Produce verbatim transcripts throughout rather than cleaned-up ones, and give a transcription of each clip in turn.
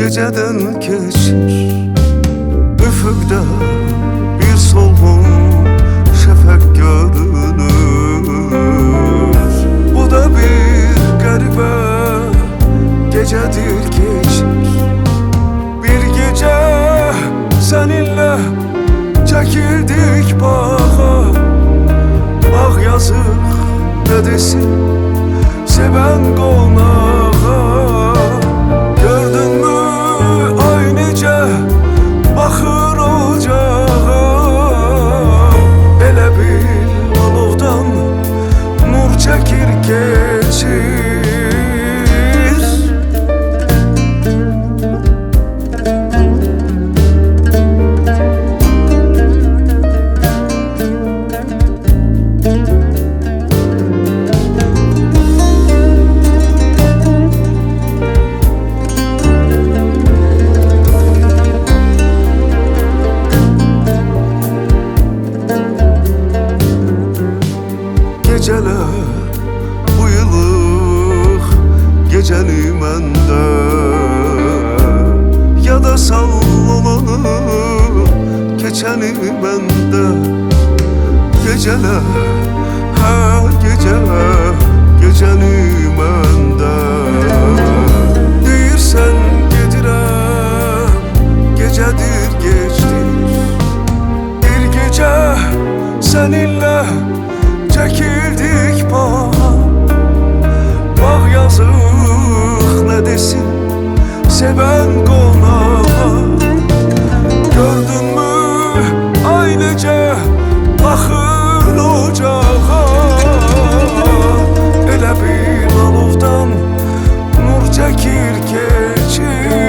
geceden geçir. Üfüqdə bir solğun şəfəq görünür. Bu da bir qəribə gecədir keçir. Bir gecə səninlə çəkildik bağa. Bağ yazıq nə desin sevən qonağa. Gördün mü ay necə baxır ocağa. Elə bil alovdan nur çəkir keçir. Geceler bu yılıq gecəni məndə, ya da sallanı keçəni məndə. Geceler hə gecə gecəni məndə. Deyirsən gedirəm gecədir geçdir. Bir gecə səninlə çəkildik bağa. Bağ yazıq nə desin sevən qonağa. Gördün mü ay necə baxır ocağa. Elə bil alovdan nur çəkir keçir.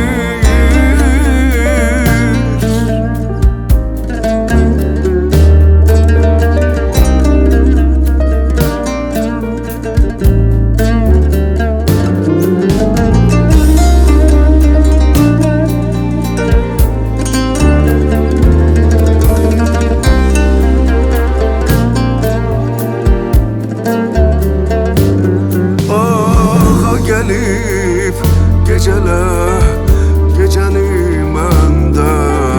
Gelip geceler gecəni məndə.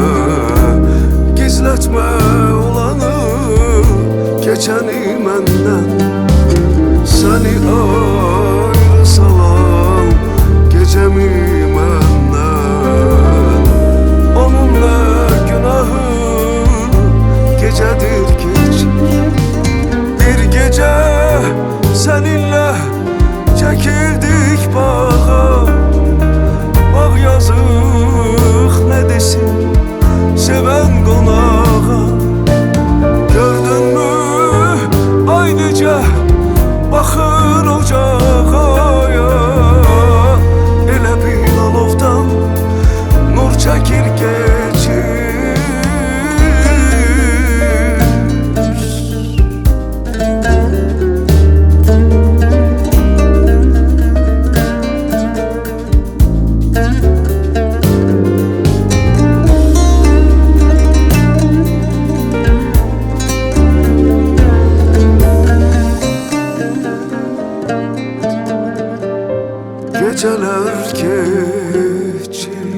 Gizlətmə olanı keçəni məndən. Səni ayrı salan gecəmi məndən. Onunla günahı gecədir keçir. Bir gecə səninlə çəkildik bağa. Bağ yazıq nə desin sevən qonağa. Gördün mü ay necə baxır ocağa. Elə bil alovdan nur çəkir keçir. Geceler geçir.